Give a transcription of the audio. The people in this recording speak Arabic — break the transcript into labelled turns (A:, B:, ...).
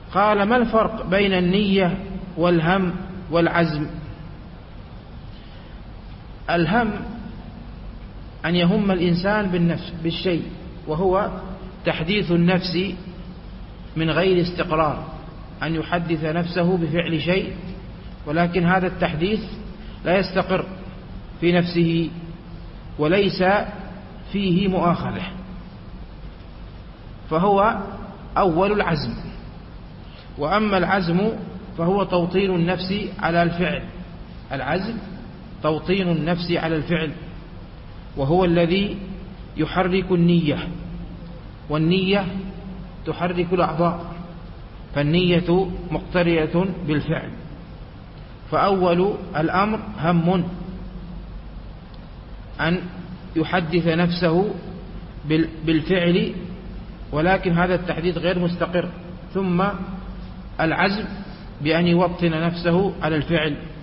A: قال: ما الفرق بين النية والهم والعزم؟ الهم أن يهم الإنسان بالشيء، وهو تحديث النفس من غير استقرار، أن يحدث نفسه بفعل شيء، ولكن هذا التحديث لا يستقر في نفسه وليس فيه مؤاخذة، فهو أول العزم. وأما العزم فهو توطين النفس على الفعل. العزم توطين النفس على الفعل، وهو الذي يحرك النية، والنية تحرك الأعضاء، فالنية مقترنة بالفعل. فأول الأمر هم، أن يحدث نفسه بالفعل، ولكن هذا التحديث غير مستقر. ثم العزم بأن يوطن نفسه على الفعل،